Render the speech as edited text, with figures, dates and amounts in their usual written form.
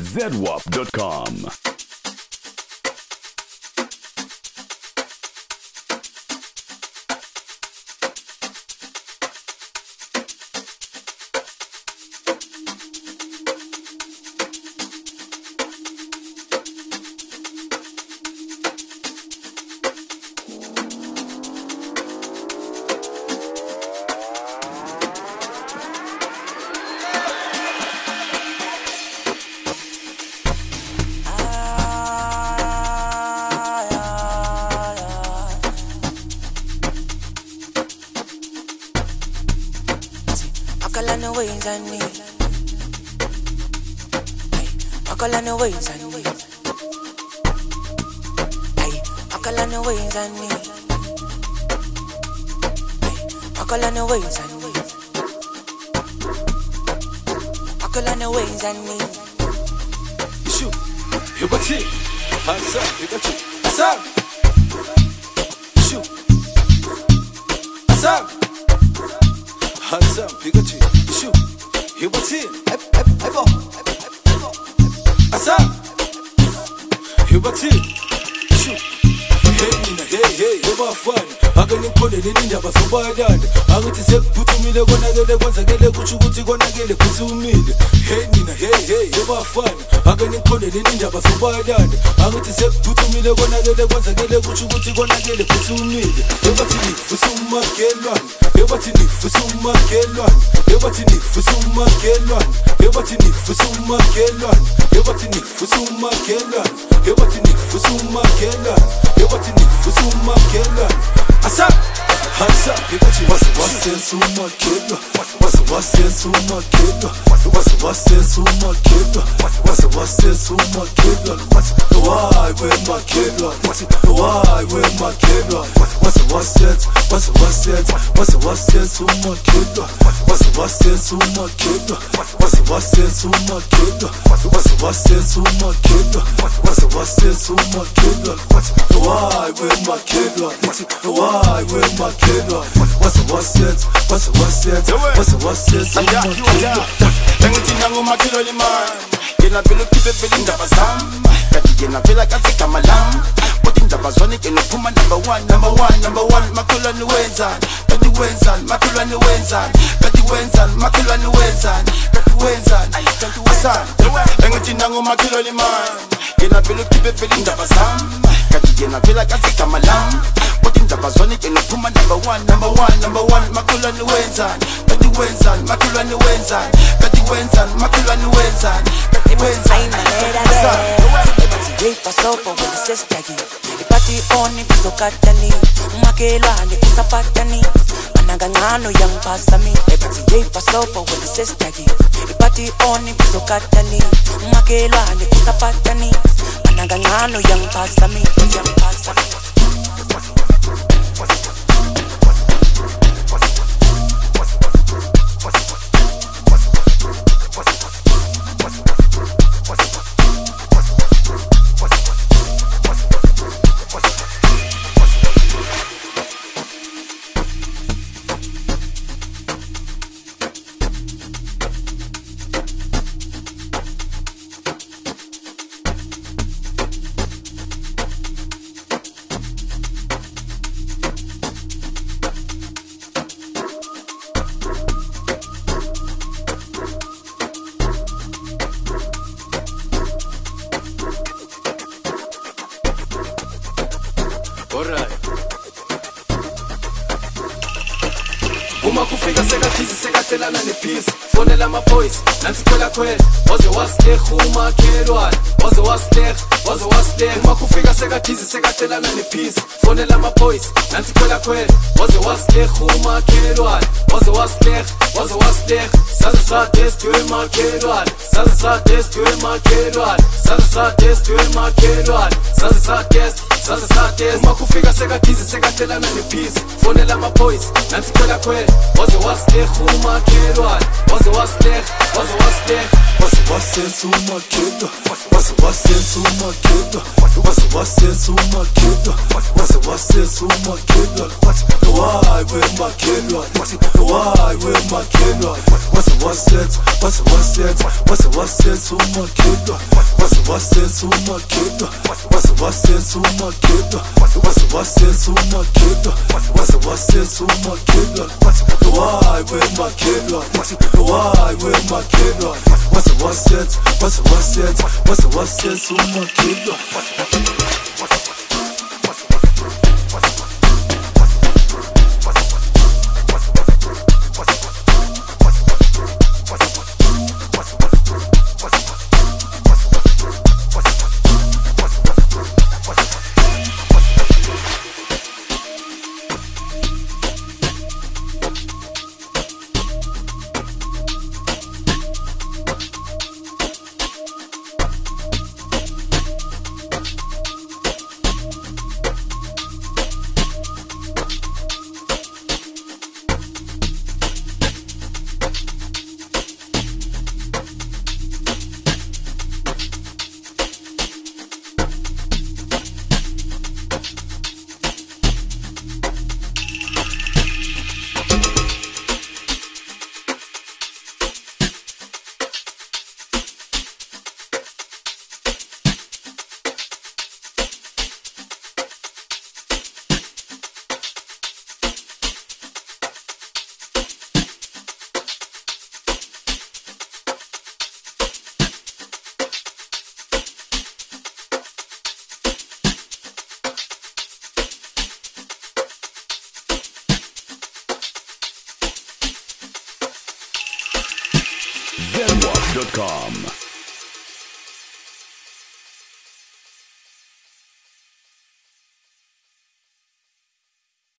zedwap.com. Makalana ways I need. Makalana ways I need. Makalana ways I need. Makalana ways I need. Makalana ways I need. Shoot, you got it. Hands up, you got it. Hands up. Shoot. Hands up. Hands up, you got it. Shoot, you got it. Hands up. You got it. Shoot. Hey, Nina, hey, you're fun. Akanipone nindaba sobadanda angithi sekuphuthumile konakele kwenzakele kuthi ukuthi konakele phuthumile. Hey Nina, hey yobafana akanipone nindaba sobadanda angithi sekuphuthumile konakele kwenzakele kuthi ukuthi konakele phuthumile. Yobathi nifusumakelwane, yobathi nifusumakelwane, yobathi nifusumakelwane, yobathi nifusumakelwane, yobathi nifusumakelwane, yobathi nifusumakelwane, yobathi nifusumakelwane. Asa, you got you. What's in so much kid? What's in so much kid? What's in so much kid? What's in so much kid? Why with my kid? Why with my kid? What's in so much kid? What's in so much kid? What's in so much kid? What's in so much kid? What's in so much kid? Why with my kid? Why with my kid? What's it? Engithi ngomakilo limani yena vele ukhiphe vele indaba zami kanti yena vele akaze malam kodwa indaba zona ke nophuma number 1 makholwane wenzani kanti wenzani makholwane wenzani kanti wenzani makholwane wenzani kanti wenzani kanti wenzani engithi ngomakilo limani yena vele ukhiphe vele indaba zami kanti yena vele akaze malam kodwa indaba zona ke nophuma number 1 makholwane wenzani kanti wenzani makholwane wenzani kanti wenzani makholwane wenzani kanti wenzani Ebathi pasopo with the sister Ipati oni pisokatani Umakelwane kusapatani Anagancano yang pasami Ebathi pasopo with the sister Ipati oni pisokatani Umakelwane kusapatani Anagancano yang pasami Uma kufika sekathizi sekatelana nepeace fonela amaboys nansi khwela khwela waze wasleх umakhelwane waze wasleх uma kufika sekathizi sekatelana nepeace fonela amaboys nansi khwela khwela waze wasleх umakhelwane waze wasleх saze sadestwe makhelwane saze sadestwe makhelwane saze sadestwe makhelwane saze sadest uma kufika sekathizi sekatelana nepeace fonela amaboys nansi khwela khwela waze wasleх umakhelwane waze wasleх wasenza umakeda wasenza umakeda wasenza umakeda wasenza umakeda why we makelwa why we makelwa wasenza umakeda wasenza umakeda wasenza umakeda wasenza umakeda wasenza umakeda why we makelwa why we makelwa wasenza umakeda Zenwalk.com